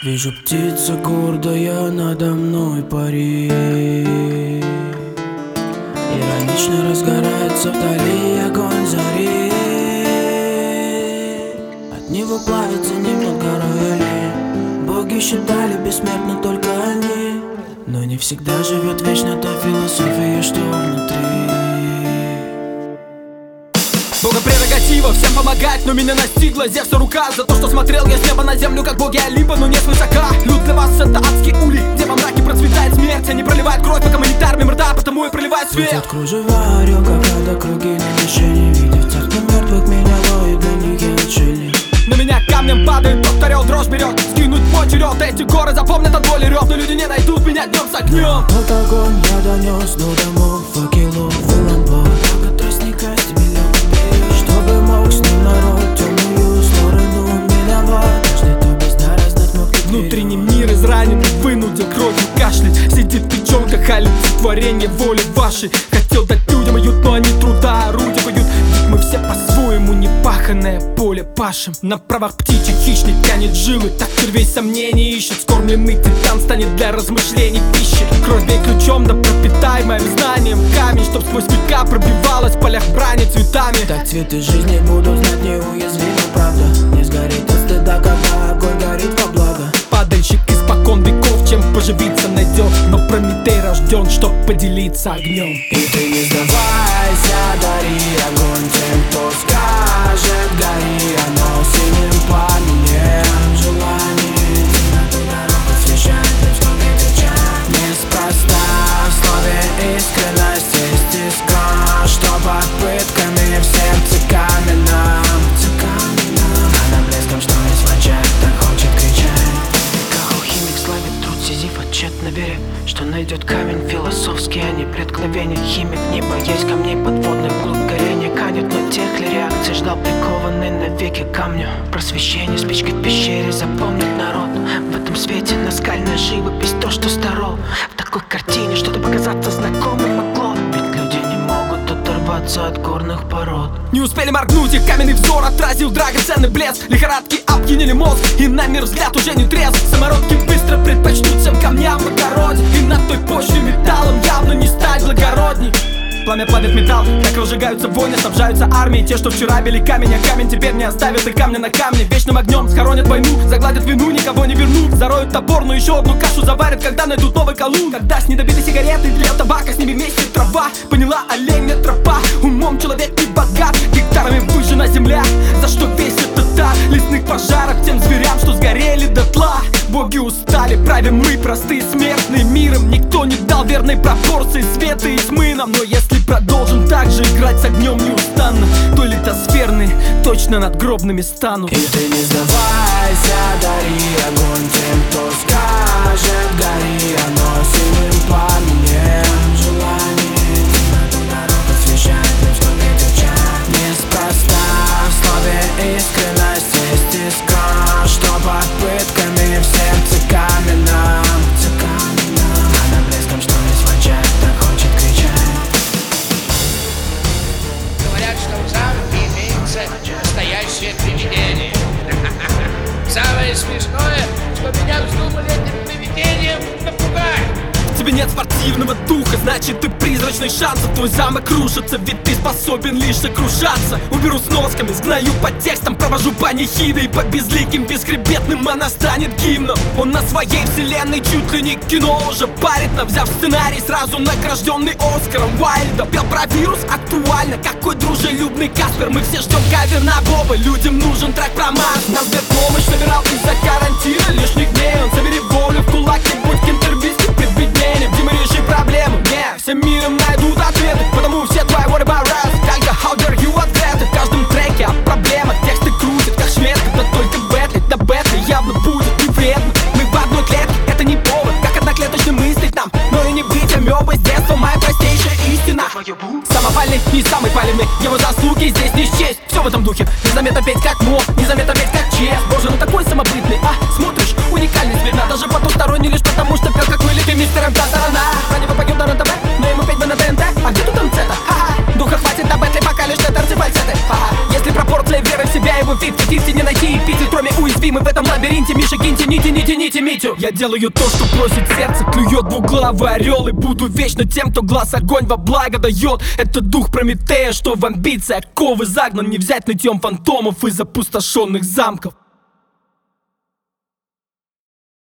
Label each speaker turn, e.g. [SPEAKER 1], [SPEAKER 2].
[SPEAKER 1] Вижу, птица гордая надо мной парит, иронично разгорается вдали огонь зари. От него плавится немного рояли, боги считали бессмертны только они. Но не всегда живет вечно та философия, что внутри.
[SPEAKER 2] Бога прерогатива всем помогать, но меня настигла Зевса рука за то, что смотрел я с неба на землю, как боги Олимпа, но не свысока. Люд для вас это адский улей, где во мраке процветает смерть. Они проливают кровь по гуманитарным рта, потому и проливают свет.
[SPEAKER 1] Летят кружева, орел, когда круги на мишени. Видя в церкви мертвых, меня ловит, для них я отшельник.
[SPEAKER 2] На меня камнем падает, тот орел дрожь берет. Скинуть мой черед, эти горы запомнят от боли рев. Но люди не найдут меня днем с огнем.
[SPEAKER 1] Вот огонь я донес до домов, факелов и лампад. Много тростника стебелек, чтобы мог с ним народ темную сторону миновать. Каждый, кто без дара знать мог и
[SPEAKER 2] Внутренний мир израненный вынудил кровью кашлять. Сидит печёнка, как олицетворение воли вашей. Хотел дать людям уют, но они труда орудивают. Ведь мы все по-своему непаханное поле пашем. На правах птичек хищник тянет жилы, так червей сомнений ищет. Скормленный титан станет для размышлений пищей. Кровь бей ключом, да пропитай моим знанием камень, чтоб сквозь века пробивалась в полях брани цветами.
[SPEAKER 1] Так цветы жизни будут знать неуязвимы, правда. Не сгорит от стыда, когда огонь горит во благо.
[SPEAKER 2] Падальщик испокон веков, чем поживиться найдет. Но Прометей рожден, чтоб поделиться огнем.
[SPEAKER 1] И ты не сдавайся, дари огонь тем, кто скажет гори. Оно синим пламенем желаний темноту дорог освещает, им сколько кричат. Неспроста в слове искренность есть искра, что под пытками в сердце каменном. А нам блеском, что не сводчает, так хочет кричать. Как алхимик славит труд Сизифа тщетно веря, что найдет камень философский, а не преткновение. Химик, не боясь камней подводных глубь горения канет. Но тех ли реакций ждал прикованный навеки камню? Просвещение спичкой в пещере запомнит народ. В этом свете наскальная живопись, то, что старо. В такой картине что-то показаться знакомым могло. Ведь люди не могут оторваться от горных пород.
[SPEAKER 2] Не успели моргнуть, их каменный взор отразил драгоценный блеск. Лихорадки опьянили мозг, и на мир взгляд уже не трезв. Самородки быстро предпочтут всем камням в огороде, и на той почве металлом явно не стать благородней. Пламя плавит металл, как разжигаются войны, снабжаются армии. Те, что вчера били камень, а камень теперь не оставит и камня на камне. Вечным огнем схоронят войну, загладят вину, никого не вернут. Зароют топор, но еще одну кашу заварят, когда найдут новый колун. Когда с недобитой сигареты для табака, с ними вместе трава. Поняла оленя тропа, умом человек не богат. Гектарами выжжена земля, за что весь этот ад лесных пожаров тем зверям, что сгорели дотла. Боги устали, правим мы, простые смертные миром. Никто не дал верной пропорции света и тьмы нам. Но если продолжим так же играть с огнем неустанно, то литосферные точно надгробными станут.
[SPEAKER 1] И ты не сдавайся, дари огонь тем, кто скажет гори. Оно синим пламенем желаний темноту дорог освещает, им сколько кричат. Неспроста в слове искренность есть искра, что под пытками в сердце каменном. А нам блеском, что не сводчает, так хочет кричать.
[SPEAKER 3] Говорят, что в замке имеется настоящее привидение. Самое смешное, что меня вздумали этим привидением напугать.
[SPEAKER 2] В тебе нет спортивного духа, значит ты призрачный шанс. Твой замок рушится, ведь ты способен лишь сокрушаться. Уберу с носками, сгною по текстам, провожу панихиды. И по безликим, бесхребетным она станет гимном. Он на своей вселенной чуть ли не кино уже парит нам, взяв сценарий, сразу награжденный Оскаром Уайльдом. Пел про вирус актуально, какой дружелюбный Каспер. Мы все ждем кавер на Боба, людям нужен трек про Марс. Нас помощь собирал из-за карантина лишних дней. Он собери волю в кулаке, будь кентербийским предвидением. Дима, реши проблему, не, всем миром найдут ответы. Потому все твои what about us, только how dare you ответы. В каждом треке о проблемах, тексты крутят, как шведка. Да только Бетли, да Бетли явно будет не вредно. Мы в одной клетке, это не повод, как одноклеточно мыслить нам. Но и не быть амебой с детства, моя простейшая истина. Самопальный и самый палевный, его заслуги здесь не счесть. Все в этом духе, незаметно петь как мог, незаметно петь как чест. Боже, ну такой самобытный, смотришь, уникальный зверь. Даже потусторонний лишь потому, что пел как вылитый мистером та сторона. Ради вы пойдем на РНТВ, но ему петь бы на ТНТ. А где тут МЦ-то? Ха-ха, духа хватит на Бетли, пока лишь на торцы фальцеты. Ха-ха, если пропорция веры в себя, его 50-50 не найти и пить, кроме уязвимых. мы в этом лабиринте. Миша, киньте, не Митю. Я делаю то, что просит сердце, клюет двуглавый орел. И буду вечно тем, кто глаз огонь во благо дает. Это дух Прометея, что в амбициях ковы загнан. Не взять нытьем фантомов из опустошенных замков.